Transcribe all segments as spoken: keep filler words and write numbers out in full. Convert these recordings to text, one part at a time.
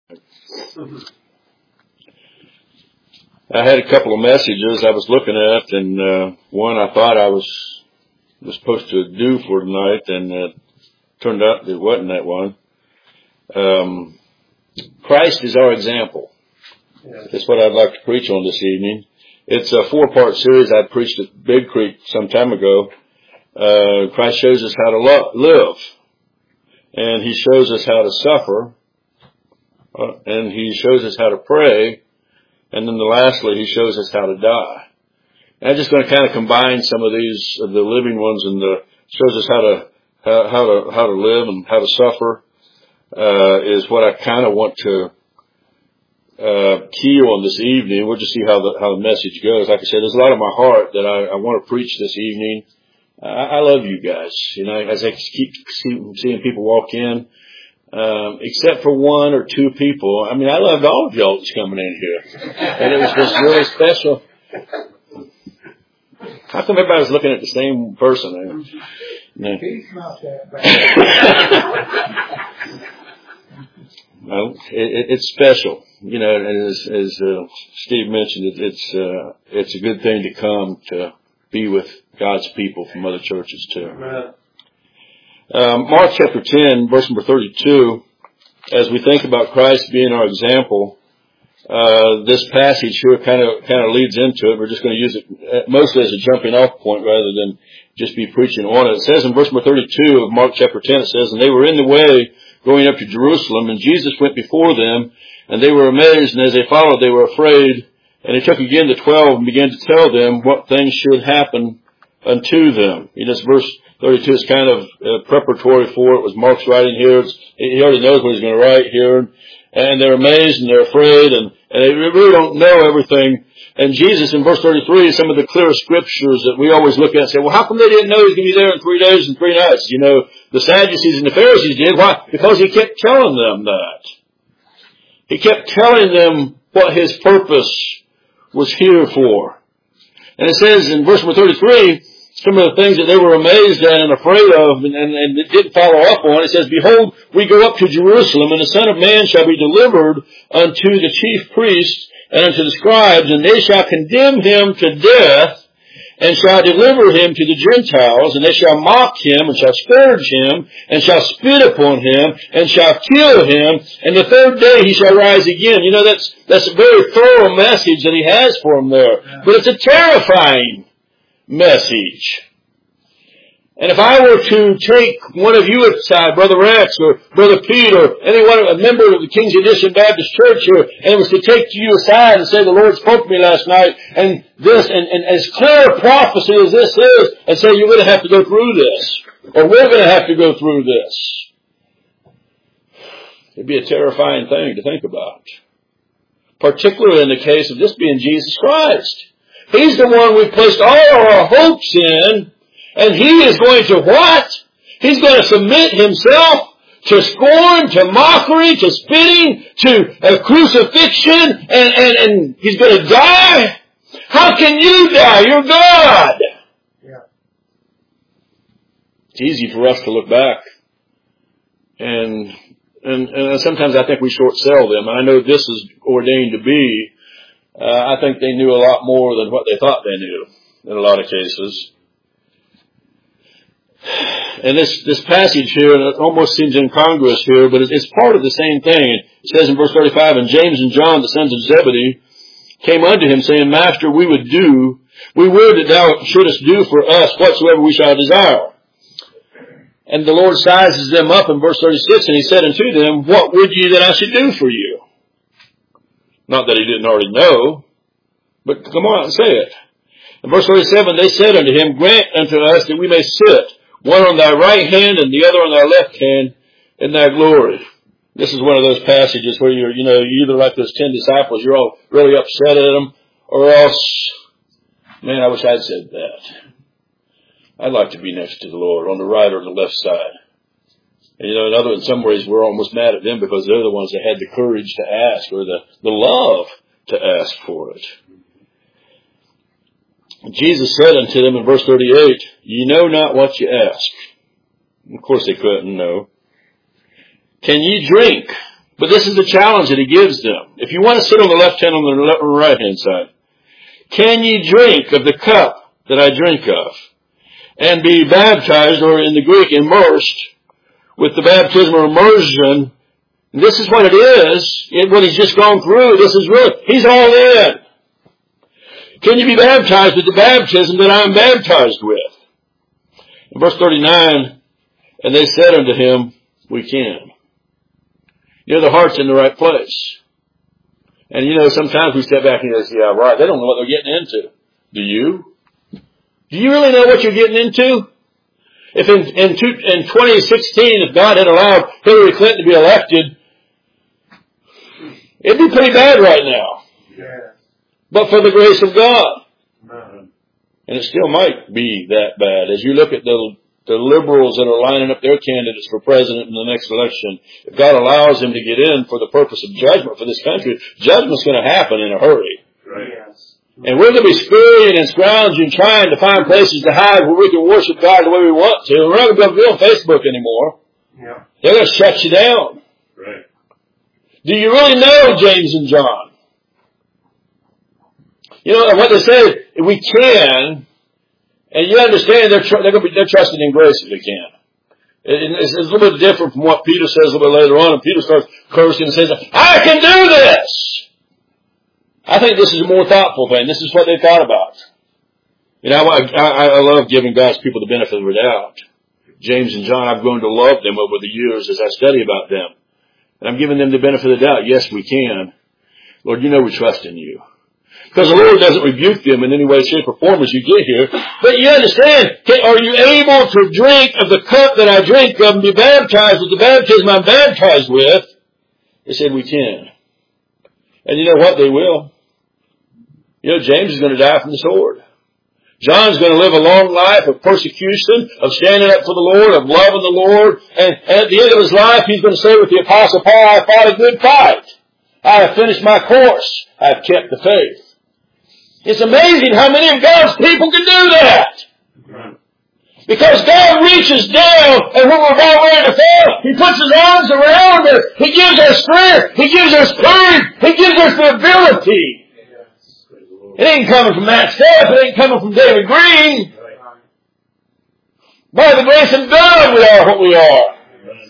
I had a couple of messages I was looking at, and uh, one I thought I was was supposed to do for tonight, and it turned out it wasn't that one. Um, Christ is our example. Yes. That's what I'd like to preach on this evening. It's a four-part series I preached at Big Creek some time ago. Uh, Christ shows us how to lo- live, and He shows us how to suffer, uh, and He shows us how to pray, and then lastly, He shows us how to die. And I'm just going to kind of combine some of these, of the living ones, and the shows us how to how, how to how to live and how to suffer. Uh, is what I kind of want to uh, key on this evening. We'll just see how the how the message goes. Like I said, there's a lot of my heart that I, I want to preach this evening. I, I love you guys. You know, as I keep see, seeing people walk in, um, except for one or two people. I mean, I loved all of y'all that's coming in here, and it was just really special. How come everybody's looking at the same person? No. He's not that bad. Well, it, it's special, you know. And as, as uh, Steve mentioned, it, it's uh, it's a good thing to come to be with God's people from other churches too. Um, Mark chapter ten, verse number thirty-two. As we think about Christ being our example, uh, this passage here kind of kind of leads into it. We're just going to use it mostly as a jumping off point rather than just be preaching on it. It says in verse number thirty-two of Mark chapter ten, it says, "And they were in the way going up to Jerusalem, and Jesus went before them, and they were amazed, and as they followed, they were afraid. And He took again the twelve and began to tell them what things should happen unto them." You know, this verse thirty-two is kind of uh, preparatory for it. It was Mark's writing here. It's, he already knows what he's going to write here. And they're amazed and they're afraid, and, and they really don't know everything. And Jesus in verse thirty-three is some of the clear scriptures that we always look at and say, well, how come they didn't know He was going to be there in three days and three nights? You know, the Sadducees and the Pharisees did. Why? Because He kept telling them that. He kept telling them what His purpose was here for. And it says in verse thirty-three, some of the things that they were amazed at and afraid of and, and, and it didn't follow up on. It says, "Behold, we go up to Jerusalem, and the Son of Man shall be delivered unto the chief priests and unto the scribes, and they shall condemn Him to death, and shall deliver Him to the Gentiles, and they shall mock Him, and shall scourge Him, and shall spit upon Him, and shall kill Him, and the third day He shall rise again." You know, that's that's a very thorough message that He has for them there. But it's a terrifying message. And if I were to take one of you aside, Brother Rex or Brother Pete or anyone, a member of the King's Edition Baptist Church here, and it was to take you aside and say, "The Lord spoke to me last night, and this, and, and as clear a prophecy as this is," and say, "You're going to have to go through this," or "We're going to have to go through this," it'd be a terrifying thing to think about. Particularly in the case of this being Jesus Christ. He's the one we've placed all our hopes in, and He is going to what? He's going to submit Himself to scorn, to mockery, to spitting, to a crucifixion, and, and, and He's going to die? How can you die? You're God. Yeah. It's easy for us to look back. And, and, and sometimes I think we short sell them. I know this is ordained to be. Uh, I think they knew a lot more than what they thought they knew in a lot of cases. And this, this passage here, and it almost seems incongruous here, but it's part of the same thing. It says in verse thirty-five, "And James and John, the sons of Zebedee, came unto Him, saying, Master, we would do, we would that Thou shouldest do for us whatsoever we shall desire. And the Lord sizes them up in verse thirty-six, and He said unto them, What would ye that I should do for you? Not that He didn't already know, but come on and say it. In verse thirty-seven, they said unto Him, Grant unto us that we may sit, one on Thy right hand and the other on Thy left hand, in Thy glory. This is one of those passages where you're, you know, you either like those ten disciples, you're all really upset at them, or else, man, I wish I'd said that. I'd like to be next to the Lord, on the right or the left side. And, you know, in other, in some ways, we're almost mad at them because they're the ones that had the courage to ask, or the, the love to ask for it. And Jesus said unto them in verse thirty-eight, Ye know not what ye ask. Of course they couldn't know. Can ye drink? But this is the challenge that he gives them. If you want to sit on the left hand, on the left or right hand side, can ye drink of the cup that I drink of, and be baptized, or in the Greek, immersed, with the baptism or immersion? And this is what it is. It, what he's just gone through. This is really, he's all in. Can you be baptized with the baptism that I am baptized with? In verse thirty-nine, and they said unto him, we can. You know, the heart's in the right place. And you know, sometimes we step back and go, yeah, right, they don't know what they're getting into. Do you? Do you really know what you're getting into? If in, in, two, in twenty sixteen, if God had allowed Hillary Clinton to be elected, it'd be pretty bad right now. Yes. But for the grace of God. Amen. And it still might be that bad. As you look at the, the liberals that are lining up their candidates for president in the next election, if God allows them to get in for the purpose of judgment for this country, judgment's going to happen in a hurry. Right. Yes. And we're going to be scurrying and scrounging, trying to find places to hide where we can worship God the way we want to. We're not going to be able to be on Facebook anymore. Yeah. They're going to shut you down. Right. Do you really know James and John? You know what they say, we can, and you understand they're tr- they're going to be they're trusting in grace if they can. It, it's, it's a little bit different from what Peter says a little bit later on, and Peter starts cursing and says, "I can do this." I think this is a more thoughtful thing. This is what they thought about. You know, I, I, I love giving God's people the benefit of the doubt. James and John, I've grown to love them over the years as I study about them. And I'm giving them the benefit of the doubt. Yes, we can. Lord, you know we trust in you. Because the Lord doesn't rebuke them in any way, shape, or form as you get here. But you understand, are you able to drink of the cup that I drink of and be baptized with the baptism I'm baptized with? They said we can. And you know what? They will. You know, James is going to die from the sword. John's going to live a long life of persecution, of standing up for the Lord, of loving the Lord. And, and at the end of his life, he's going to say with the Apostle Paul, I fought a good fight. I have finished my course. I have kept the faith. It's amazing how many of God's people can do that. Because God reaches down, and when we're about ready to fall, He puts His arms around us. He gives us strength. He gives us courage. He gives us the ability. It ain't coming from Matt Staff. It ain't coming from David Green. By the grace of God, we are what we are.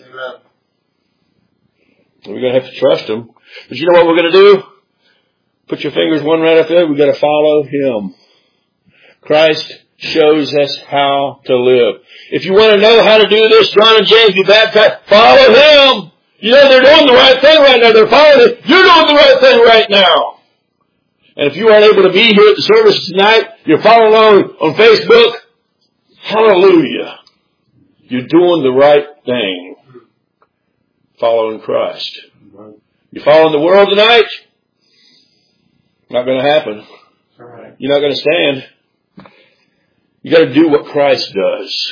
We're going to have to trust Him. But you know what we're going to do? Put your fingers one right up there. We've got to follow Him. Christ shows us how to live. If you want to know how to do this, John and James, be baptized, follow Him. You know they're doing the right thing right now. They're following Him. You're doing the right thing right now. And if you aren't able to be here at the service tonight, you're following along on Facebook, hallelujah. You're doing the right thing. Following Christ. You're following the world tonight? Not going to happen. You're not going to stand. You got to do what Christ does.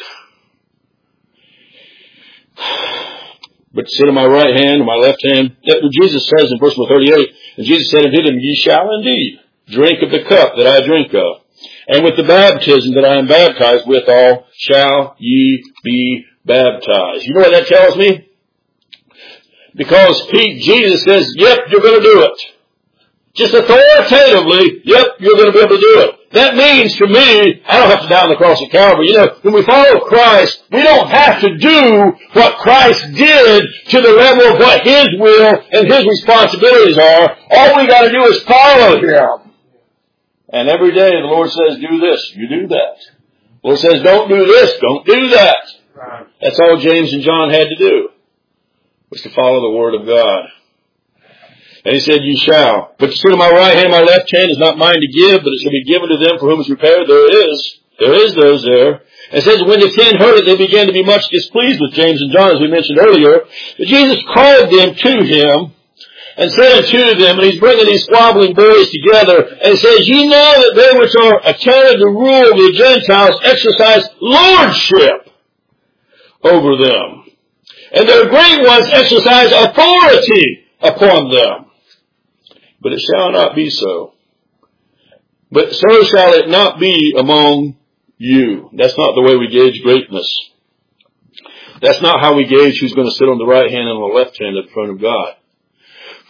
But sit on my right hand, on my left hand. Jesus says in verse thirty-eight, and Jesus said unto them, ye shall indeed drink of the cup that I drink of, and with the baptism that I am baptized withal shall ye be baptized. You know what that tells me? Because he, Jesus says, yep, you're going to do it. Just authoritatively, yep, you're going to be able to do it. That means to me, I don't have to die on the cross of Calvary. You know, when we follow Christ, we don't have to do what Christ did to the level of what His will and His responsibilities are. All we got to do is follow Him. And every day the Lord says, do this, you do that. The Lord says, don't do this, don't do that. Right. That's all James and John had to do, was to follow the Word of God. And He said, ye shall. But to sit on my right hand and my left hand is not mine to give, but it shall be given to them for whom is prepared. There is. There is those there. And it says, when the ten heard it, they began to be much displeased with James and John, as we mentioned earlier. But Jesus called them to Him and said unto them, and He's bringing these squabbling boys together, and He says, ye know that they which are accounted to rule the Gentiles exercise lordship over them. And their great ones exercise authority upon them. But it shall not be so. But so shall it not be among you. That's not the way we gauge greatness. That's not how we gauge who's going to sit on the right hand and on the left hand in front of God.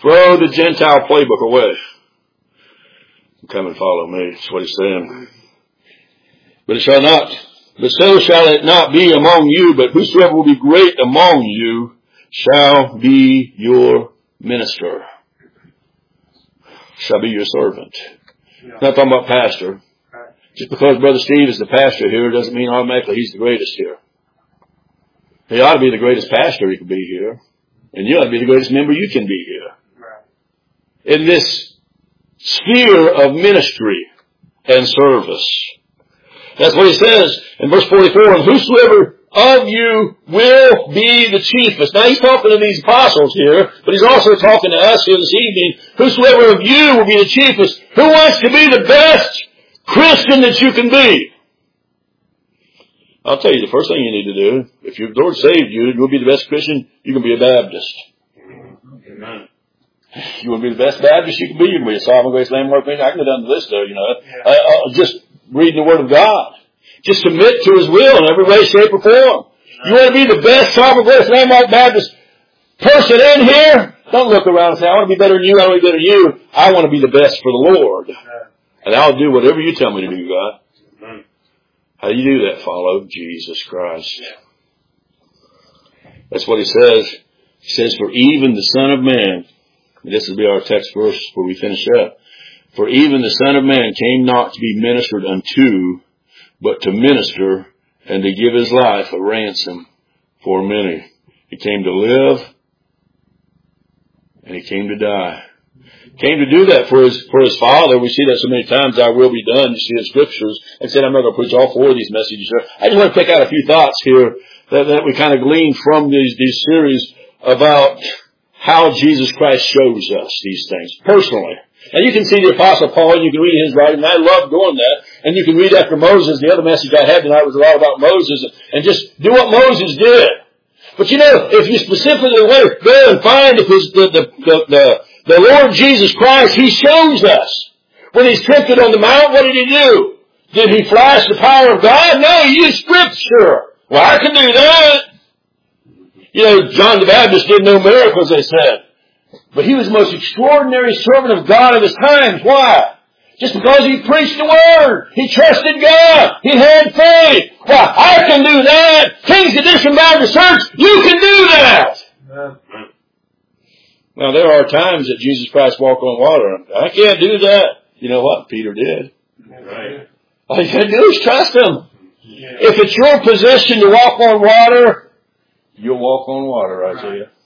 Throw the Gentile playbook away. Come and follow me. That's what he's saying. But it shall not, but so shall it not be among you, but whosoever will be great among you shall be your minister. Shall be your servant. Yeah. Not talking about pastor. Right. Just because Brother Steve is the pastor here doesn't mean automatically he's the greatest here. He ought to be the greatest pastor he can be here. And you ought to be the greatest member you can be here. Right. In this sphere of ministry and service. That's what he says in verse forty-four. And whosoever of you will be the chiefest. Now he's talking to these apostles here, but he's also talking to us here this evening. Whosoever of you will be the chiefest. Who wants to be the best Christian that you can be? I'll tell you, the first thing you need to do, if your Lord saved you, you'll be the best Christian, you can be a Baptist. Amen. You want to be the best Baptist you can be, you can be a Sovereign Grace Landmark. I can go down the list though, you know. I, I, just reading the Word of God. Just submit to His will in every way, shape, or form. You want to be the best Sovereign Grace Landmark Baptist person in here? Don't look around and say, I want to be better than you, I want to be better than you. I want to be the best for the Lord. And I'll do whatever you tell me to do, God. How do you do that? Follow Jesus Christ. That's what He says. He says, for even the Son of Man, and this will be our text verse where we finish up. For even the Son of Man came not to be ministered unto, but to minister and to give His life a ransom for many. He came to live and He came to die. Came to do that for his, for his Father. We see that so many times, thy will be done. You see in Scriptures. And said, I'm not going to preach all four of these messages here. I just want to pick out a few thoughts here that, that we kind of glean from these, these series about how Jesus Christ shows us these things personally. And you can see the Apostle Paul, and you can read his writing, and I love doing that. And you can read after Moses. The other message I had tonight was a lot about Moses, and just do what Moses did. But you know, if you specifically want to go and find if it's the, the, the, the, the Lord Jesus Christ, He shows us. When He's tempted on the mount, what did He do? Did He flash the power of God? No, He used Scripture. Well, I can do that. You know, John the Baptist did no miracles, they said. But he was the most extraordinary servant of God of his times. Why? Just because he preached the Word. He trusted God. He had faith. Well, I can do that. King's Edition Baptist Church, you can do that. Amen. Now, there are times that Jesus Christ walked on water. I can't do that. You know what? Peter did. Right. All you got to do is trust Him. Yeah. If it's your position to walk on water, you'll walk on water, I tell you.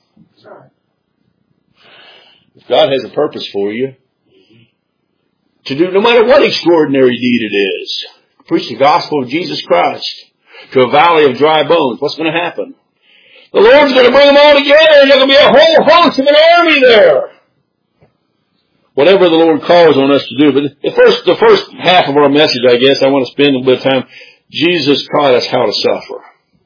If God has a purpose for you, to do no matter what extraordinary deed it is, preach the gospel of Jesus Christ to a valley of dry bones, what's going to happen? The Lord's going to bring them all together, and there's going to be a whole host of an army there. Whatever the Lord calls on us to do. But the first, the first half of our message, I guess, I want to spend a bit of time. Jesus taught us how to suffer.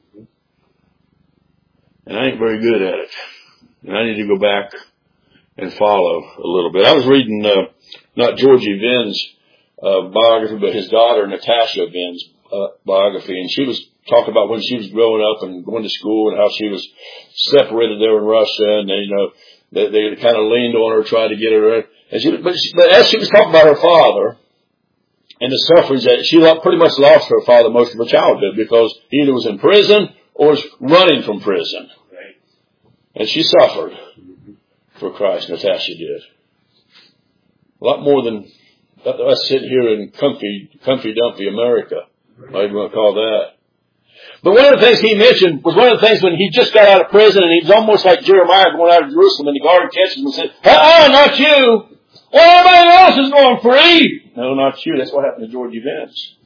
And I ain't very good at it. And I need to go back and follow a little bit. I was reading, uh, not Georgie Vinn's uh, biography, but his daughter, Natasha Vinn's uh, biography. And she was talking about when she was growing up and going to school and how she was separated there in Russia. And they, you know, they, they kind of leaned on her, tried to get her. And she, but, she, but as she was talking about her father and the sufferings that she pretty much lost her father most of her childhood because he either was in prison or was running from prison. And she suffered for Christ. Natasha did. A lot more than us sitting here in comfy, comfy dumpy America. Whatever you want to call that. But one of the things he mentioned was one of the things when he just got out of prison and he was almost like Jeremiah going out of Jerusalem and the guard catches him and said, uh-uh, not you. Well, everybody else is going free. No, not you. That's what happened to George Evans.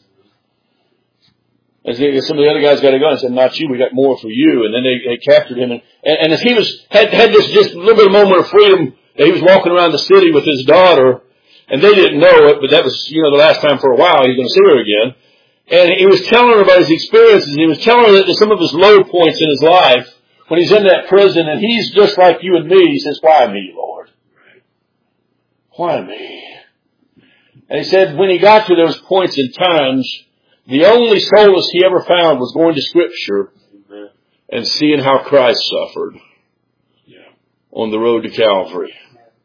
As some of the other guys got a gun and said, not you, we got more for you. And then they, they captured him. And, and, and as he was, had, had this just a little bit of moment of freedom, that he was walking around the city with his daughter, and they didn't know it, but that was, you know, the last time for a while he was going to see her again. And he was telling her about his experiences. He was telling her that some of his low points in his life, when he's in that prison, and he's just like you and me, he says, why me, Lord? Why me? And he said when he got to those points in times, the only solace he ever found was going to Scripture and seeing how Christ suffered on the road to Calvary.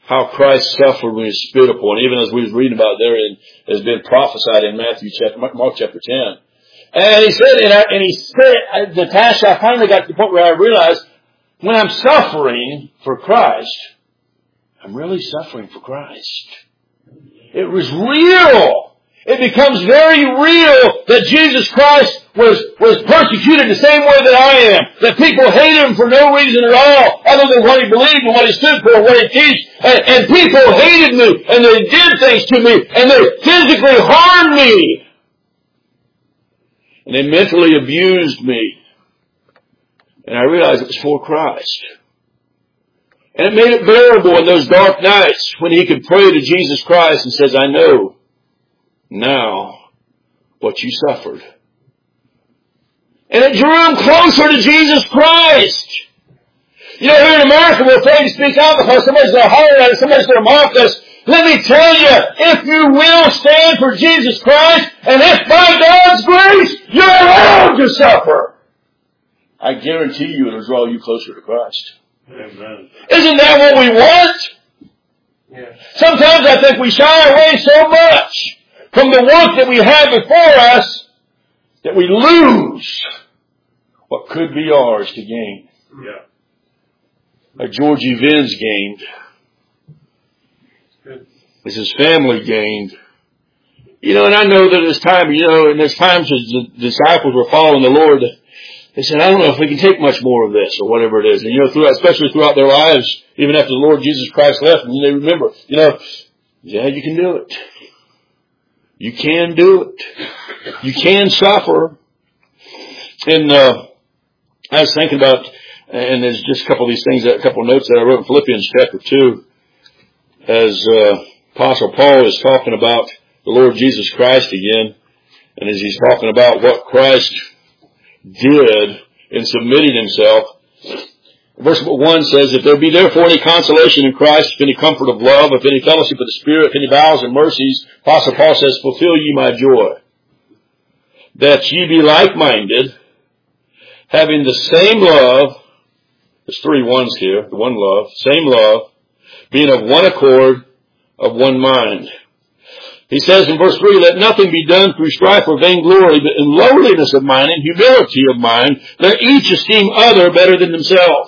how Christ suffered when he was spit upon, even as we was reading about there and has been prophesied in Matthew chapter, Mark chapter ten. And he said, and, I, and he said, the task I finally got to the point where I realized when I'm suffering for Christ, I'm really suffering for Christ. It was real. It becomes very real that Jesus Christ was, was persecuted the same way that I am. That people hated him for no reason at all, other than what he believed and what he stood for and what he teach. And, and people hated me, and they did things to me, and they physically harmed me. And they mentally abused me. And I realized it was for Christ. And it made it bearable in those dark nights when he could pray to Jesus Christ and says, I know now what you suffered. And it drew him closer to Jesus Christ. You know, here in America, we're afraid to speak out because somebody's going to holler at us, somebody's going to mock us. Let me tell you, if you will stand for Jesus Christ, and if by God's grace, you're allowed to suffer, I guarantee you it'll draw you closer to Christ. Amen. Isn't that what we want? Yeah. Sometimes I think we shy away so much from the work that we have before us that we lose what could be ours to gain. Yeah. Like Georgie Venz gained. As his family gained. You know, and I know that it's time, you know, and there's times as the disciples were following the Lord, they said, I don't know if we can take much more of this or whatever it is. And, you know, throughout, especially throughout their lives, even after the Lord Jesus Christ left, and they remember, you know, yeah, you can do it. You can do it. You can suffer. And uh, I was thinking about, and there's just a couple of these things, a couple of notes that I wrote in Philippians chapter two, as uh, Apostle Paul is talking about the Lord Jesus Christ again, and as he's talking about what Christ did in submitting himself. Verse one says, if there be therefore any consolation in Christ, if any comfort of love, if any fellowship of the Spirit, if any vows and mercies, Apostle Paul says, fulfill ye my joy, that ye be like-minded, having the same love, there's three ones here, the one love, same love, being of one accord, of one mind. He says in verse three, let nothing be done through strife or vainglory, but in lowliness of mind and humility of mind, let each esteem other better than themselves.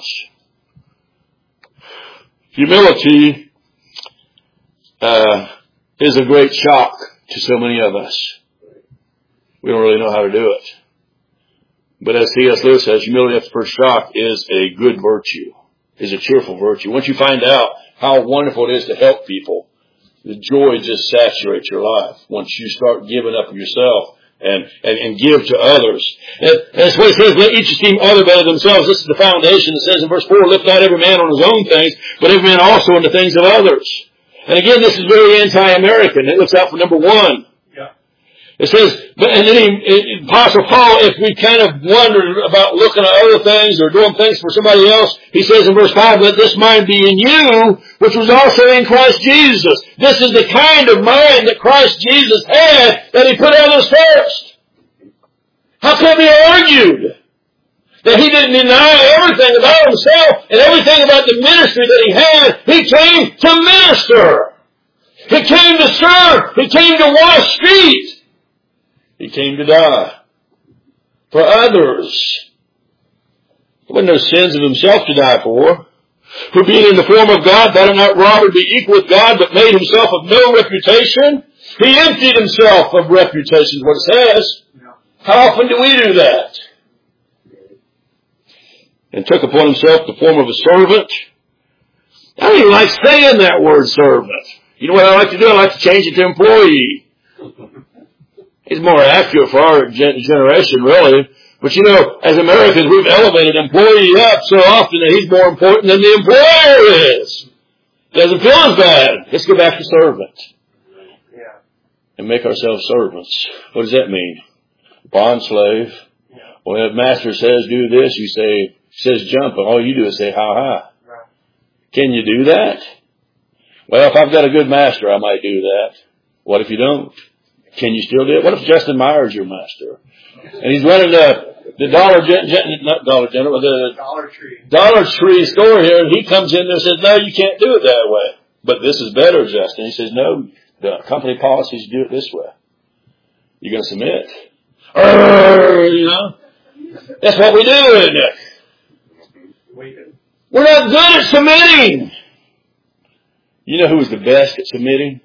Humility uh, is a great shock to so many of us. We don't really know how to do it. But as C S Lewis says, humility at the first shock is a good virtue, is a cheerful virtue. Once you find out how wonderful it is to help people, the joy just saturates your life once you start giving up of yourself and, and, and give to others. And, and that's what it says, let each esteem other better than themselves. This is the foundation. It says in verse four, lift not every man on his own things, but every man also in the things of others. And again, this is very anti-American. It looks out for number one. Yeah. It says, but and then he, Apostle Paul, if we kind of wondered about looking at other things or doing things for somebody else, he says in verse five, let this mind be in you, which was also in Christ Jesus. This is the kind of mind that Christ Jesus had, that he put others first. How can it be argued that he didn't deny everything about himself and everything about the ministry that he had? He came to minister. He came to serve. He came to wash feet. He came to die for others. There wasn't no sins of himself to die for. For being in the form of God, thou did not robber be equal with God, but made himself of no reputation. He emptied himself of reputation, is what it says. How often do we do that? And took upon himself the form of a servant. I don't even like saying that word servant. You know what I like to do? I like to change it to employee. It's more accurate for our gen- generation, really. But you know, as Americans, we've elevated employee up so often that he's more important than the employer is. Doesn't feel as bad. Let's go back to servant. Yeah. And make ourselves servants. What does that mean? Bond slave. Yeah. When a master says do this, you say, says jump, and all you do is say ha ha. Right. Can you do that? Well, if I've got a good master, I might do that. What if you don't? Can you still do it? What if Justin Myers is your master? And he's running the, the Dollar Gen, Gen, not Dollar General, the Dollar Tree. Dollar Tree store here, and he comes in there and says, no, you can't do it that way. but this is better, Justin. He says, no, the company policies do it this way. You're going to submit. Arr, you know, that's what we do, isn't it? We're not good at submitting. You know who was the best at submitting?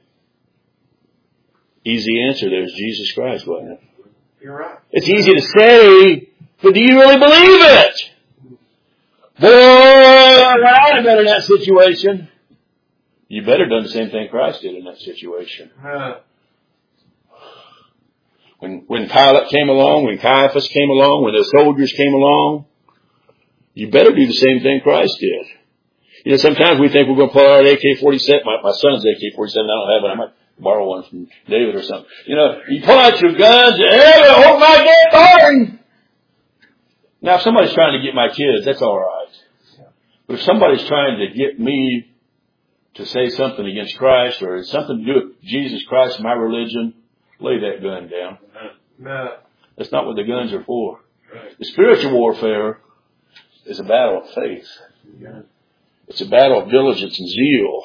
Easy answer there is Jesus Christ, wasn't it? You're right. It's easy to say, but do you really believe it? Boy, I'd have been in that situation. You better done the same thing Christ did in that situation. Uh, When when Pilate came along, when Caiaphas came along, when the soldiers came along, you better do the same thing Christ did. You know, sometimes we think we're going to pull out an A K forty-seven. My, my son's A K forty-seven. I don't have it. I might borrow one from David or something. You know, you pull out your guns and, hey, I hope my dad's hard. Now, if somebody's trying to get my kids, that's all right. But if somebody's trying to get me to say something against Christ or something to do with Jesus Christ, my religion, lay that gun down. no. That's not what the guns are for. The spiritual warfare is a battle of faith. It's a battle of diligence and zeal.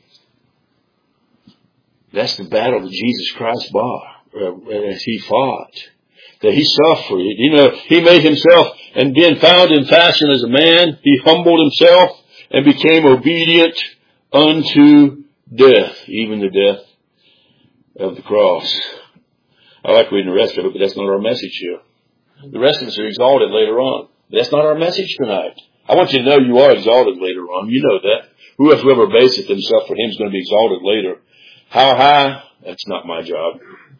That's the battle that Jesus Christ fought, uh, as he fought. That he suffered. You know, he made himself, and being found in fashion as a man, he humbled himself and became obedient unto death, even the death of the cross. I like reading the rest of it, but that's not our message here. The rest of us are exalted later on. That's not our message tonight. I want you to know you are exalted later on. You know that. Whoever baseth himself for him is going to be exalted later. How high? That's not my job.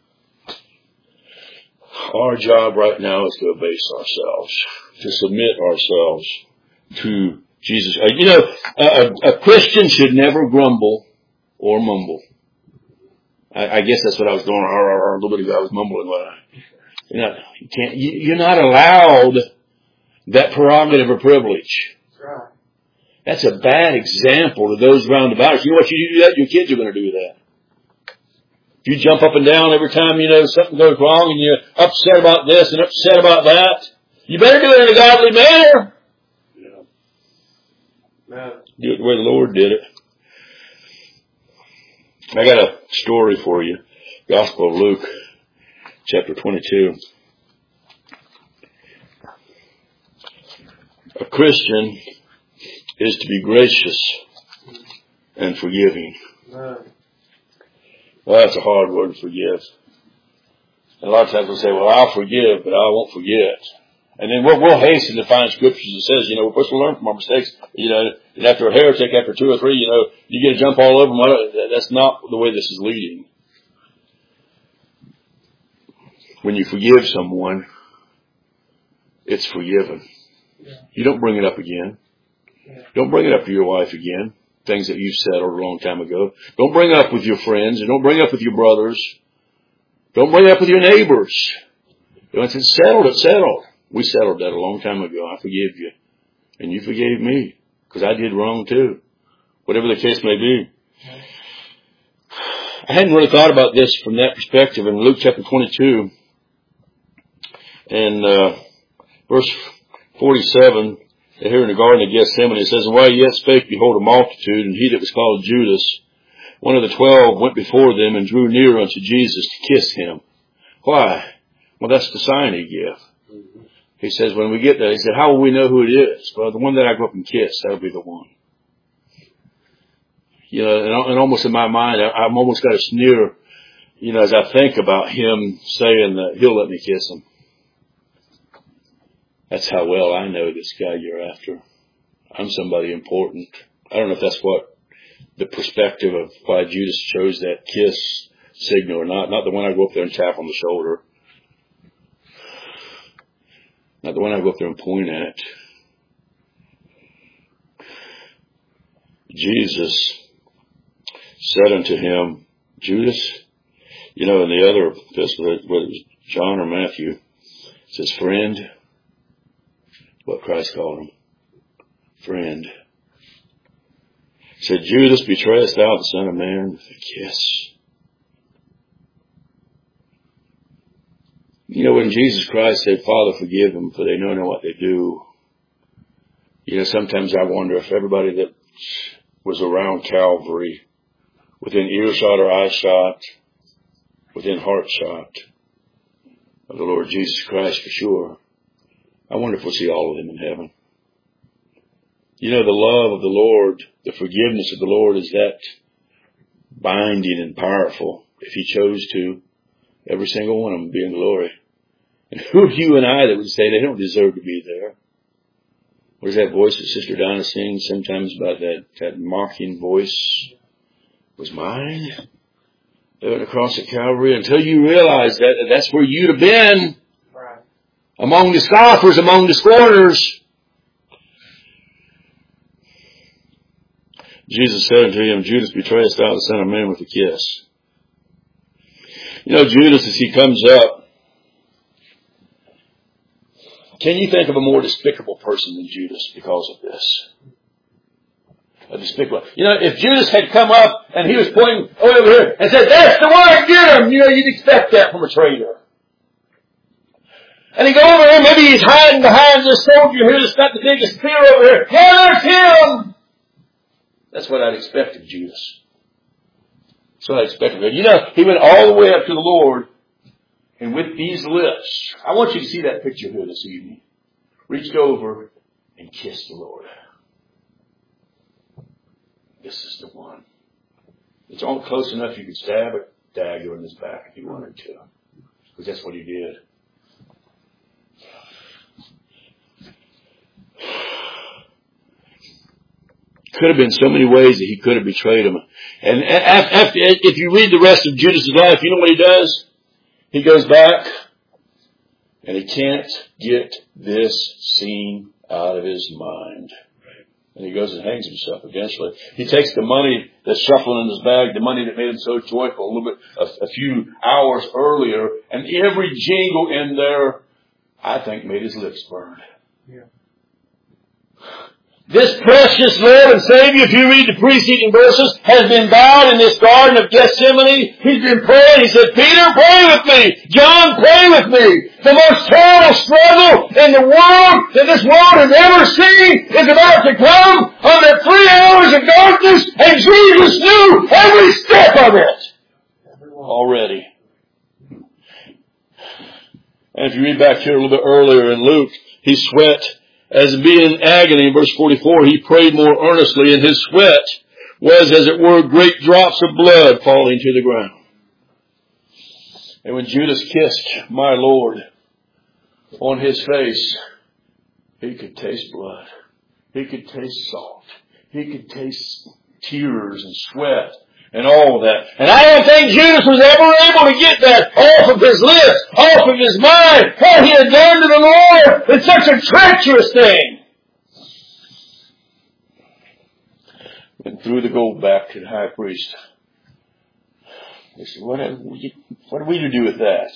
Our job right now is to abase ourselves, to submit ourselves to Jesus. You know, a, a Christian should never grumble or mumble. I, I guess that's what I was doing a little bit ago. I was mumbling. What I, you know, you can't. You, you're not allowed that prerogative or privilege. That's right. That's a bad example to those round about us. You know what? You do that, your kids are going to do that. If you jump up and down every time, you know, something goes wrong and you're upset about this and upset about that, you better do it in a godly manner. Yeah. No. Do it the way the Lord did it. I got a story for you. Gospel of Luke, chapter twenty-two. A Christian is to be gracious and forgiving. No. Well, that's a hard word to forgive. And a lot of times we'll say, well, I'll forgive, but I won't forget. And then we'll, we'll hasten to find scriptures that says, you know, we're supposed to learn from our mistakes. You know, and after a heretic, after two or three, you know, you get to jump all over them. That's not the way this is leading. When you forgive someone, it's forgiven. Yeah. You don't bring it up again. Yeah. Don't bring it up to your wife again. Things that you've settled a long time ago. Don't bring it up with your friends, and don't bring it up with your brothers. Don't bring it up with your neighbors. Once it's settled, it's settled. We settled that a long time ago. I forgive you. And you forgave me. Because I did wrong too. Whatever the case may be. I hadn't really thought about this from that perspective. In Luke chapter twenty-two, and uh, verse forty-seven, here in the Garden of Gethsemane, it says, "And while he yet spake, behold, a multitude, and he that was called Judas, one of the twelve, went before them and drew near unto Jesus to kiss him." Why? Well, that's the sign he gave. He says, when we get there, he said, how will we know who it is? Well, the one that I go up and kiss, that'll be the one. You know, and, and almost in my mind, I, I'm almost got a sneer, you know, as I think about him saying that he'll let me kiss him. That's how well I know this guy you're after. I'm somebody important. I don't know if that's what the perspective of why Judas chose that kiss signal or not. Not the one I go up there and tap on the shoulder. Not the one I go up there and point at. Jesus said unto him, Judas, you know, in the other epistle, whether it was John or Matthew, it says, friend, what Christ called him. Friend. He said, Judas, betrayest thou the Son of Man with a kiss? You know, when Jesus Christ said, Father, forgive them, for they know not what they do. You know, sometimes I wonder if everybody that was around Calvary within earshot or eye shot, within heart shot of the Lord Jesus Christ for sure. I wonder if we'll see all of them in heaven. You know, the love of the Lord, the forgiveness of the Lord is that binding and powerful. If He chose to, every single one of them would be in glory. And who are you and I that would say they don't deserve to be there? What is that voice that Sister Donna sings sometimes about that, that mocking voice? Was mine? There on the cross of Calvary, until you realize that that's where you'd have been. Right. Among the scoffers, among the scorners. Jesus said unto him, Judas, betrayest thou the Son of Man with a kiss? You know, Judas, as he comes up, can you think of a more despicable person than Judas because of this? A despicable. You know, if Judas had come up and he was pointing over here and said, that's the one, get him! You know, you'd expect that from a traitor. And he go over here, maybe he's hiding behind this soldier here that's got the biggest spear over here. Yeah, there's him! That's what I'd expect of Judas. That's what I'd expect of him. You know, he went all the way up to the Lord, and with these lips, I want you to see that picture here this evening. Reached over and kissed the Lord. This is the one. It's all close enough you could stab a dagger in his back if you wanted to. Because that's what he did. Could have been so many ways that he could have betrayed him. And after, if you read the rest of Judas' life, you know what he does? He goes back and he can't get this scene out of his mind. And he goes and hangs himself eventually. He takes the money that's shuffling in his bag, the money that made him so joyful a little bit, a, a few hours earlier, and every jingle in there, I think, made his lips burn. Yeah. This precious Lord and Savior, if you read the preceding verses, has been bound in this Garden of Gethsemane. He's been praying. He said, Peter, pray with me. John, pray with me. The most terrible struggle in the world that this world has ever seen is about to come under three hours of darkness, and Jesus knew every step of it already. And if you read back here a little bit earlier in Luke, he sweat as being in agony. In verse forty-four, he prayed more earnestly, and his sweat was, as it were, great drops of blood falling to the ground. And when Judas kissed my Lord on his face, he could taste blood. He could taste salt. He could taste tears and sweat and all of that. And I don't think Judas was ever able to get that off of his lips, off of his mind, what he had done to the Lord. It's such a treacherous thing. And threw the gold back to the high priest. He said, what are we, what are we to do with that?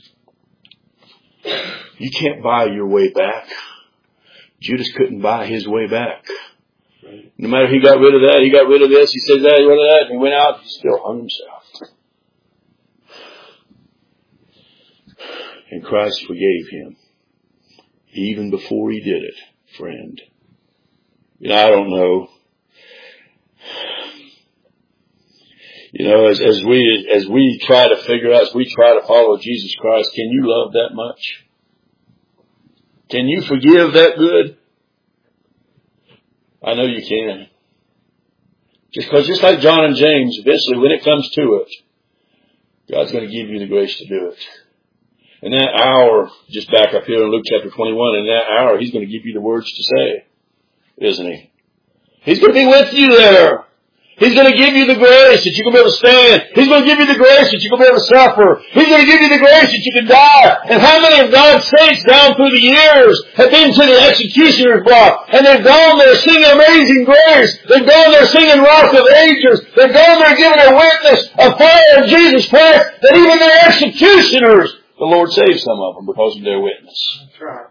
You can't buy your way back. Judas couldn't buy his way back. No matter he got rid of that, he got rid of this, he said that, he got rid of that, and he went out, he still hung himself. And Christ forgave him. Even before he did it, friend. You know, I don't know. You know, as, as we, as we try to figure out, as we try to follow Jesus Christ, can you love that much? Can you forgive that good? I know you can. Just because, just like John and James, eventually when it comes to it, God's going to give you the grace to do it. In that hour, just back up here in Luke chapter twenty-one, in that hour, He's going to give you the words to say, isn't He? He's going to be with you there. He's going to give you the grace that you can be able to stand. He's going to give you the grace that you can be able to suffer. He's going to give you the grace that you can die. And how many of God's saints down through the years have been to the executioner's block, and they've gone there singing Amazing Grace. They've gone there singing Rock of Ages. They've gone there giving a witness of fire of Jesus Christ, that even their executioners, the Lord saved some of them because of their witness. That's right.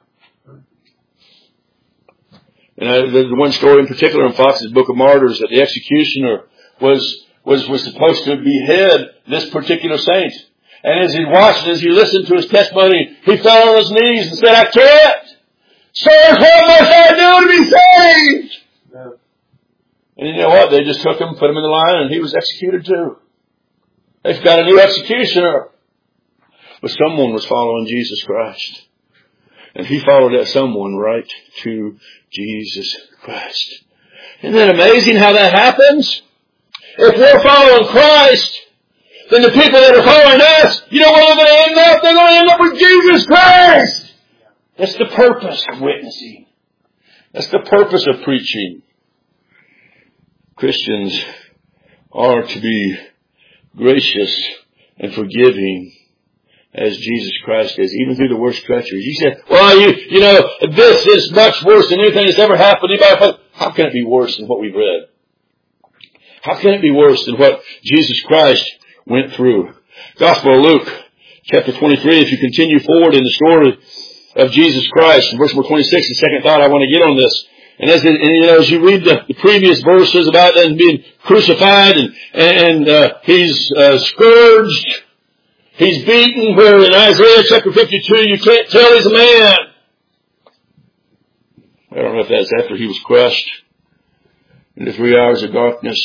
And uh, there's one story in particular in Fox's Book of Martyrs that the executioner was, was, was supposed to behead this particular saint. And as he watched, as he listened to his testimony, he fell on his knees and said, I can't. Sirs, what must I do to be saved? No. And you know what? They just took him, put him in the line, and he was executed too. They've got a new executioner. But someone was following Jesus Christ. And he followed that someone right to Jesus Christ. Isn't that amazing how that happens? If we're following Christ, then the people that are following us, you know where they're going to end up? They're going to end up with Jesus Christ. That's the purpose of witnessing. That's the purpose of preaching. Christians are to be gracious and forgiving as Jesus Christ is, even through the worst treacheries. You said, well, you, you know, this is much worse than anything that's ever happened. Anybody, how can it be worse than what we've read? How can it be worse than what Jesus Christ went through? Gospel of Luke, chapter twenty-three, if you continue forward in the story of Jesus Christ, in verse number twenty-six, the second thought I want to get on this. And as, and, you know, as you read the, the previous verses about him being crucified and, and uh, he's uh, scourged, he's beaten, where in Isaiah chapter fifty-two you can't tell he's a man. I don't know if that's after he was crushed into three hours of darkness,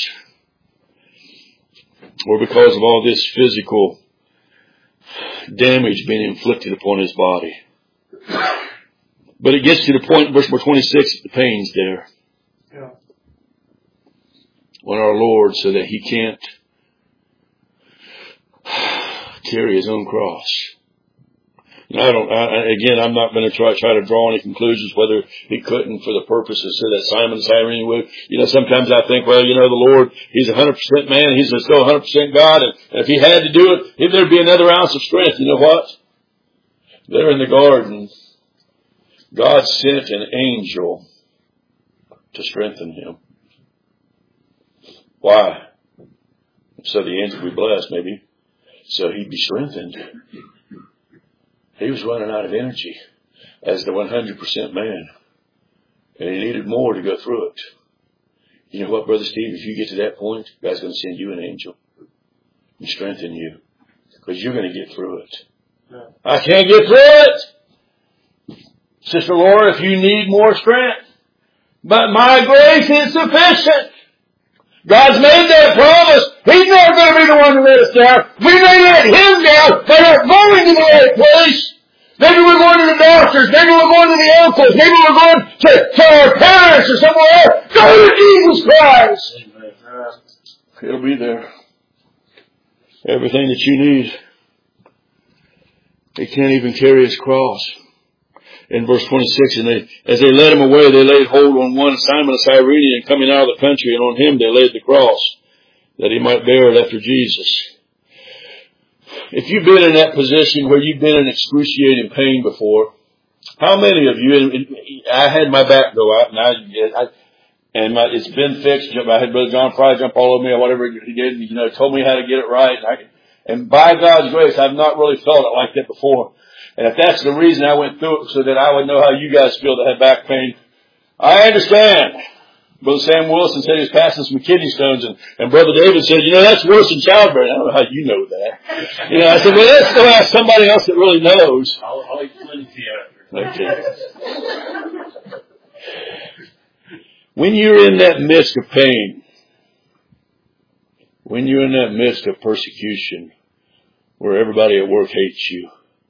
or because of all this physical damage being inflicted upon his body. But it gets to the point in verse number twenty-six, the pain's there. Yeah. On our Lord, so that he can't carry his own cross. Now, I don't, I, again, I'm not going to try, try to draw any conclusions whether he couldn't for the purposes so that Simon Cyrene would. You know, sometimes I think, well, you know, the Lord, he's one hundred percent man, he's still one hundred percent God, and, and if he had to do it, if there'd be another ounce of strength, you know what? There in the garden, God sent an angel to strengthen him. Why? So the angel would be blessed, maybe. So he'd be strengthened. He was running out of energy as the one hundred percent man. And he needed more to go through it. You know what, Brother Steve? If you get to that point, God's going to send you an angel and strengthen you. Because you're going to get through it. Yeah. I can't get through it. Sister Laura, if you need more strength. But my grace is sufficient. God's made that promise. He's not going to be the one to let us down. We may let Him down by not going to the right place. Maybe we're going to the doctors. Maybe we're going to the uncles. Maybe we're going to, to our parents or somewhere else. Go to Jesus Christ. Amen. He'll be there. Everything that you need. He can't even carry His cross. In verse twenty-six, and they, as they led him away, they laid hold on one Simon of Cyrene, and coming out of the country, and on him they laid the cross, that he might bear it after Jesus. If you've been in that position where you've been in excruciating pain before, how many of you, and I had my back go out, and I, I and my, it's been fixed. I had Brother John Fry jump all over me, or whatever he did, you know, told me how to get it right. And, I, and by God's grace, I've not really felt it like that before. And if that's the reason I went through it, so that I would know how you guys feel that have back pain, I understand. Brother Sam Wilson said he was passing some kidney stones, and, and Brother David said, you know, that's worse than childbirth. I don't know how you know that. You know, I said, well, let's go ask somebody else that really knows. I'll, I'll explain to you after. Okay. When you're in that midst of pain, when you're in that midst of persecution, where everybody at work hates you,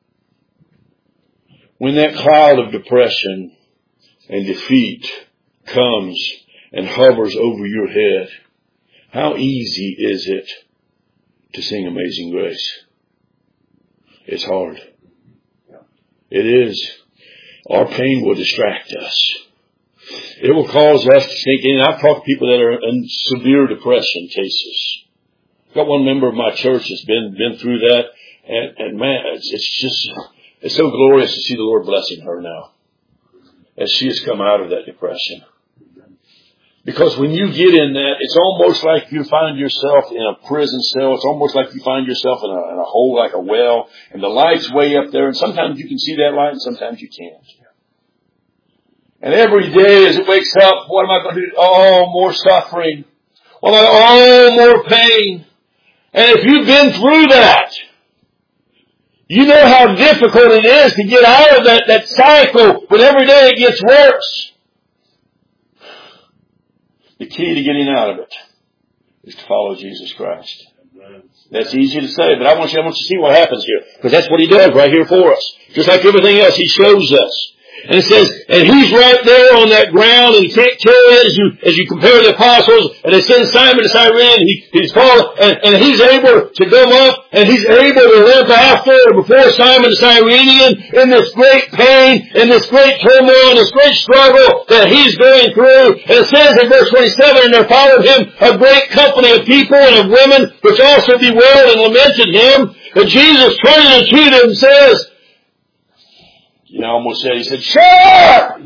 when that cloud of depression and defeat comes and hovers over your head, how easy is it to sing Amazing Grace? It's hard. It is. Our pain will distract us. It will cause us to sink in. I've talked to people that are in severe depression cases. I've got one member of my church that's been been through that, and, and man, it's, it's just... It's so glorious to see the Lord blessing her now as she has come out of that depression. Because when you get in that, it's almost like you find yourself in a prison cell. It's almost like you find yourself in a, in a hole like a well, and the light's way up there, and sometimes you can see that light and sometimes you can't. And every day as it wakes up, what am I going to do? Oh, more suffering. Oh, more pain. And if you've been through that, you know how difficult it is to get out of that, that cycle, but every day it gets worse. The key to getting out of it is to follow Jesus Christ. That's easy to say, but I want you, I want you to see what happens here. Because that's what He does right here for us. Just like everything else, He shows us. And it says, and He's right there on that ground, and you can't tell it as you, as you compare the apostles, and they send Simon to Cyrene, and he, he's fallen, and, and he's able to come up, and he's able to limp after, before Simon the Cyrenian, in this great pain, in this great turmoil, in this great struggle that he's going through. And it says in verse twenty-seven, and there followed him a great company of people and of women, which also bewailed and lamented him. And Jesus turning to them says, you know, almost said, He said, shut up!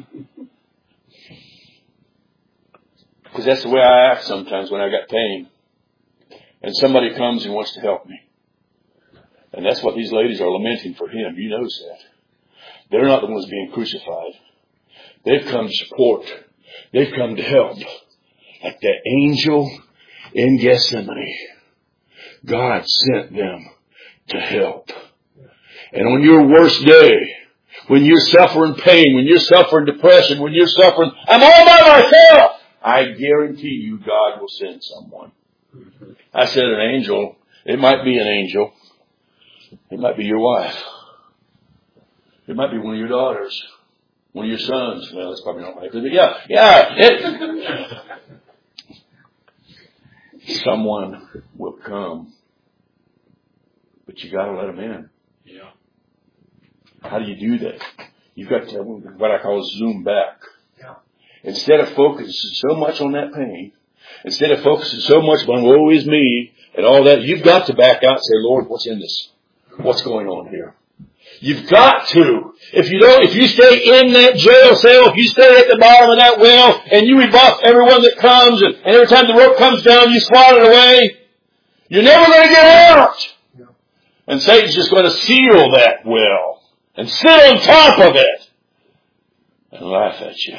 Because that's the way I act sometimes when I got pain. And somebody comes and wants to help me. And that's what these ladies are lamenting for Him. You notice that. They're not the ones being crucified. They've come to support. They've come to help. Like that angel in Gethsemane. God sent them to help. And on your worst day, when you're suffering pain, when you're suffering depression, when you're suffering, I'm all by myself, I guarantee you God will send someone. I said an angel. It might be an angel. It might be your wife. It might be one of your daughters. One of your sons. Well, that's probably not likely, but yeah, yeah. It, someone will come. But you gotta let them in. Yeah. How do you do that? You've got to, what I call zoom back. Yeah. Instead of focusing so much on that pain, instead of focusing so much on woe is me and all that, you've got to back out and say, Lord, what's in this? What's going on here? You've got to. If you don't, if you stay in that jail cell, if you stay at the bottom of that well and you rebuff everyone that comes and, and every time the rope comes down you swat it away, you're never going to get out. Yeah. And Satan's just going to seal that well and sit on top of it and laugh at you.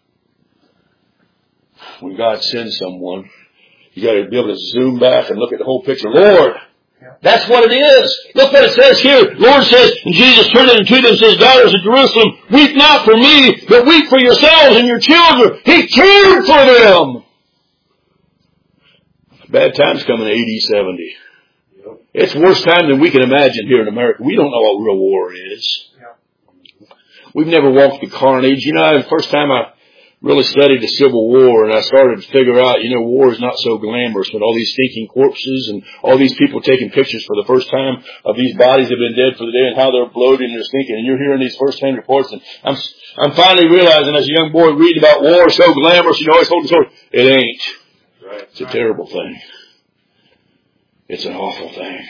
When God sends someone, you got to be able to zoom back and look at the whole picture. Lord, that's what it is. Look what it says here. Lord says, and Jesus turned it to them and says, daughters of Jerusalem, weep not for me, but weep for yourselves and your children. He cared for them. Bad times coming in A D seventy. It's worse time than we can imagine here in America. We don't know what real war is. We've never walked the carnage. You know, the first time I really studied the Civil War, and I started to figure out, you know, war is not so glamorous with all these stinking corpses and all these people taking pictures for the first time of these bodies that have been dead for the day and how they're bloated and they're stinking. And you're hearing these first-hand reports, and I'm I'm finally realizing as a young boy reading about war so glamorous, you know, always hold the sword. It ain't. It's a terrible thing. It's an awful thing.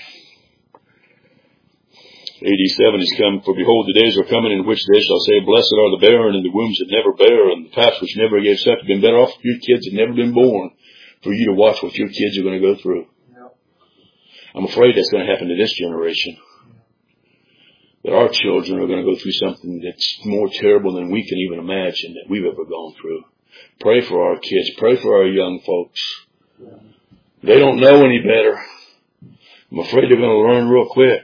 A D seven is come, for behold, the days are coming in which they shall say, blessed are the barren and the wombs that never bear and the paps which never gave suck. Have been better off if your kids had never been born for you to watch what your kids are going to go through. Yeah. I'm afraid that's going to happen to this generation. That our children are going to go through something that's more terrible than we can even imagine that we've ever gone through. Pray for our kids. Pray for our young folks. Yeah. They don't know any better. I'm afraid they're going to learn real quick.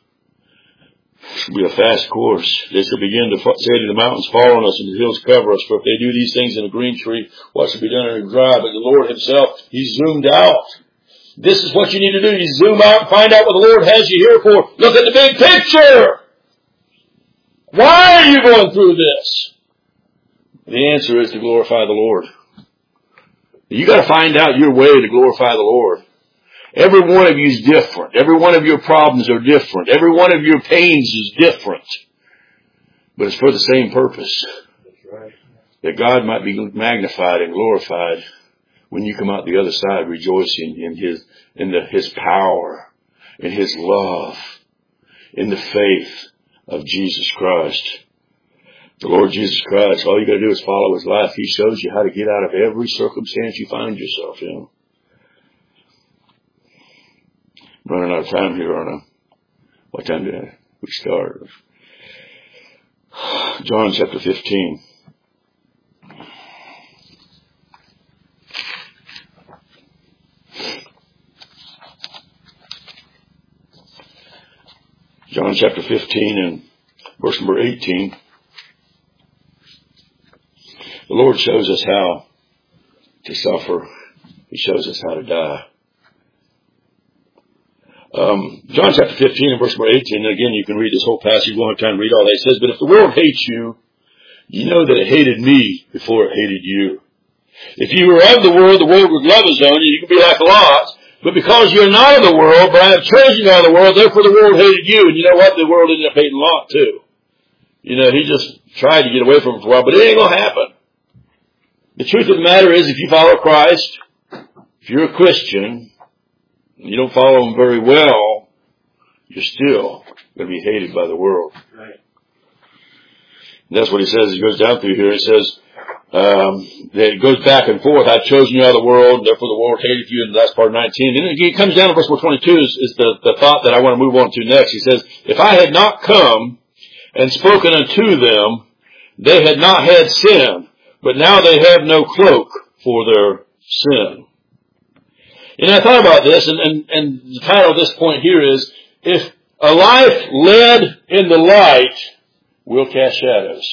It will be a fast course. They shall begin to say to the mountains, fall on us, and the hills cover us. For if they do these things in a green tree, what shall be done in a dry? But the Lord Himself, He's zoomed out. This is what you need to do. You zoom out and find out what the Lord has you here for. Look at the big picture. Why are you going through this? The answer is to glorify the Lord. You got to find out your way to glorify the Lord. Every one of you is different. Every one of your problems are different. Every one of your pains is different. But it's for the same purpose. That's right. That God might be magnified and glorified when you come out the other side rejoicing in His, in the, His power, in His love, in the faith of Jesus Christ. The Lord Jesus Christ, all you got to do is follow His life. He shows you how to get out of every circumstance you find yourself in. Running out of time here on a, what time did we start? John chapter fifteen. John chapter fifteen and verse number eighteen. The Lord shows us how to suffer. He shows us how to die. Um, John chapter fifteen and verse number eighteen, and again, you can read this whole passage. You won't have time to read all that. It says, but if the world hates you, you know that it hated me before it hated you. If you were of the world, the world would love his own, and you could be like Lot. But because you're not of the world, but I have chosen you out of the world, therefore the world hated you. And you know what? The world ended up hating Lot too. You know, he just tried to get away from it for a while, but it ain't going to happen. The truth of the matter is, if you follow Christ, if you're a Christian, and you don't follow him very well, you're still going to be hated by the world. Right. And that's what he says. He goes down through here. He says, um, that it goes back and forth. I've chosen you out of the world, therefore the world hated you in the last part of nineteen. And it comes down to verse twenty-two is, is the, the thought that I want to move on to next. He says, if I had not come and spoken unto them, they had not had sin, but now they have no cloak for their sin. And I thought about this, and, and, and the title of this point here is, if a life led in the light will cast shadows.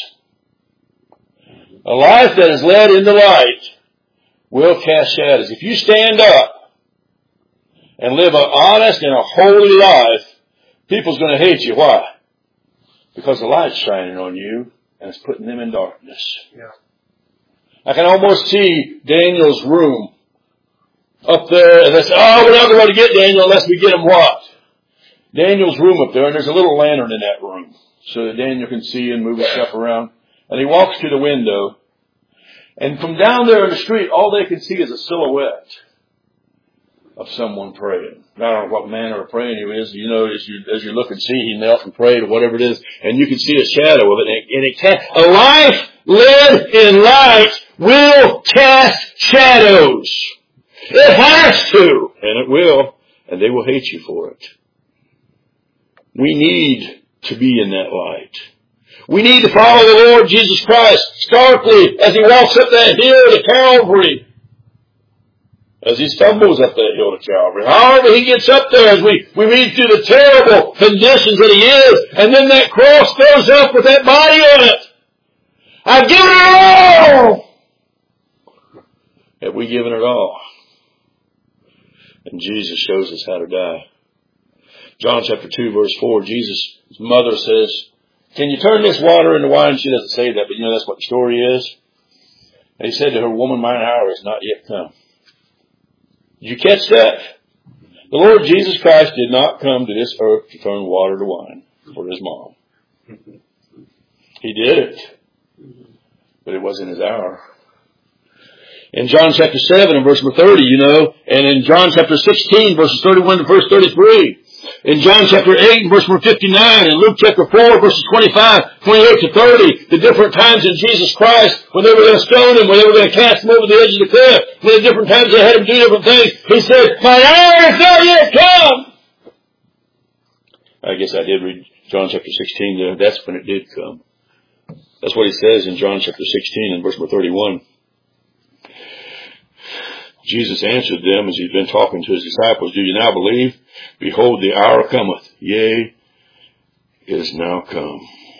A life that is led in the light will cast shadows. If you stand up and live an honest and a holy life, people's going to hate you. Why? Because the light's shining on you and it's putting them in darkness. Yeah. I can almost see Daniel's room up there, and they say, oh, we're not going to get Daniel unless we get him what? Daniel's room up there, and there's a little lantern in that room so that Daniel can see and move his stuff around. And he walks to the window, and from down there in the street, all they can see is a silhouette of someone praying. I don't know what manner of praying he is. You know, as you, as you look and see, he knelt and prayed or whatever it is, and you can see a shadow of it. And it, and it can, a life led in light will cast shadows. It has to, and it will, and they will hate you for it. We need to be in that light. We need to follow the Lord Jesus Christ starkly as he walks up that hill to Calvary. As he stumbles up that hill to Calvary. However he gets up there, as we, we read through the terrible conditions that he is, and then that cross goes up with that body on it. I've given it all! Have we given it all? And Jesus shows us how to die. John chapter two verse four, Jesus' mother says, can you turn this water into wine? She doesn't say that, but you know that's what the story is. And he said to her, woman, mine hour has not yet come. Did you catch that? The Lord Jesus Christ did not come to this earth to turn water to wine for his mom. He did it, but it wasn't his hour. In John chapter seven and verse number thirty, you know, and in John chapter sixteen, verses thirty-one to verse thirty-three, in John chapter eight and verse number fifty-nine, in Luke chapter four, verses twenty-five, twenty-eight to thirty, the different times in Jesus Christ, when they were going to stone him, when they were going to cast him over the edge of the cliff, when the different times they had him do different things, he said, my hour is not yet come. I guess I did read John chapter sixteen there. That's when it did come. That's what he says in John chapter sixteen and verse number thirty-one. Jesus answered them as he'd been talking to his disciples, do you now believe? Behold, the hour cometh. Yea, it is now come.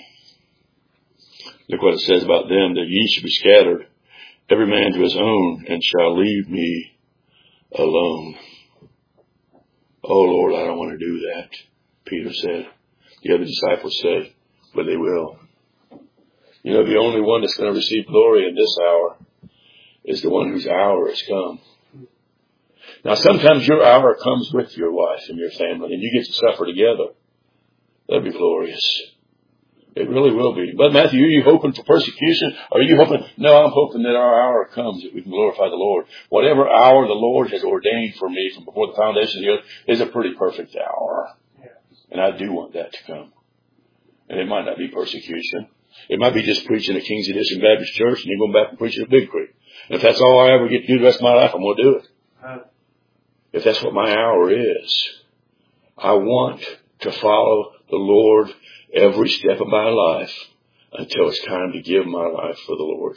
Look what it says about them, that ye should be scattered, every man to his own, and shall leave me alone. Oh Lord, I don't want to do that, Peter said. The other disciples said, but they will. You know, the only one that's going to receive glory in this hour is the one whose hour has come. Now, sometimes your hour comes with your wife and your family, and you get to suffer together. That'd be glorious. It really will be. But Matthew, are you hoping for persecution? Or are you hoping? No, I'm hoping that our hour comes that we can glorify the Lord. Whatever hour the Lord has ordained for me from before the foundation of the earth is a pretty perfect hour. And I do want that to come. And it might not be persecution. It might be just preaching at King's Edition Baptist Church and then going back and preaching at Big Creek. And if that's all I ever get to do the rest of my life, I'm going to do it. If that's what my hour is, I want to follow the Lord every step of my life until it's time to give my life for the Lord.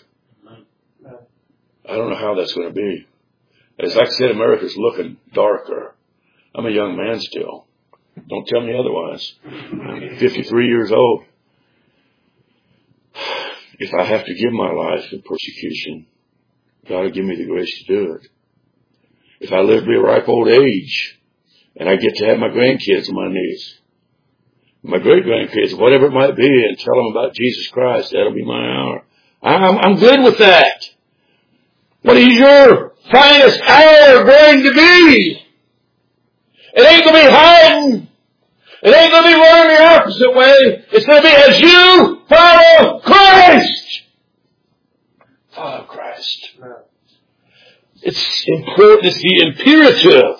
I don't know how that's going to be. As like I said, America's looking darker. I'm a young man still. Don't tell me otherwise. I'm fifty-three years old. If I have to give my life in persecution, God will give me the grace to do it. If I live to be a ripe old age and I get to have my grandkids on my knees, my great-grandkids, whatever it might be, and tell them about Jesus Christ, that'll be my hour. I'm, I'm good with that. What is your finest hour going to be? It ain't going to be hiding. It ain't going to be running the opposite way. It's going to be as you follow Christ. Follow Christ. It's important. It's the imperative.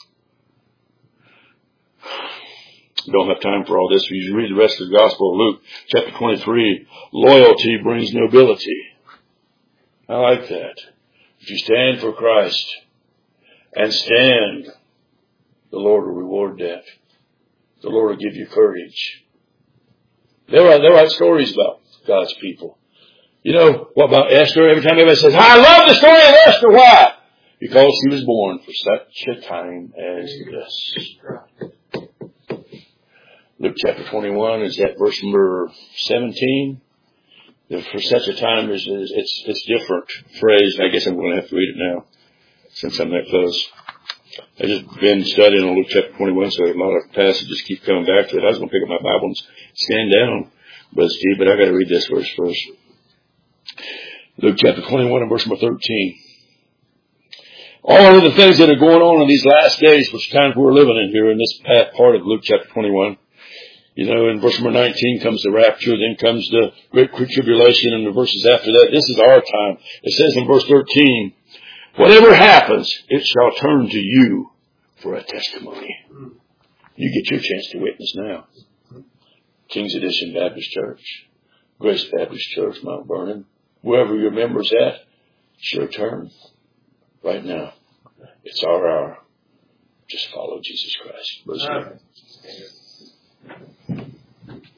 Don't have time for all this. You read the rest of the Gospel of Luke, chapter twenty-three. Loyalty brings nobility. I like that. If you stand for Christ and stand, the Lord will reward that. The Lord will give you courage. There are, there are stories about God's people. You know, what about Esther? Every time everybody says, I love the story of Esther. Why? Because she was born for such a time as this. Luke chapter twenty-one, is that verse number seventeen? For such a time as it's it's different phrase. I guess I'm going to have to read it now since I'm that close. I've just been studying on Luke chapter twenty-one, so a lot of passages keep coming back to it. I was going to pick up my Bible and stand down, Brother Steve, but I got to read this verse first. Luke chapter twenty-one and verse number thirteen. All of the things that are going on in these last days, which times we're living in here in this part of Luke chapter twenty-one. You know, in verse number nineteen comes the rapture, then comes the great tribulation, and the verses after that. This is our time. It says in verse thirteen, whatever happens, it shall turn to you for a testimony. You get your chance to witness now. King's Edition Baptist Church, Grace Baptist Church, Mount Vernon, wherever your member's at, it's your turn right now. It's our hour. Just follow Jesus Christ. Verse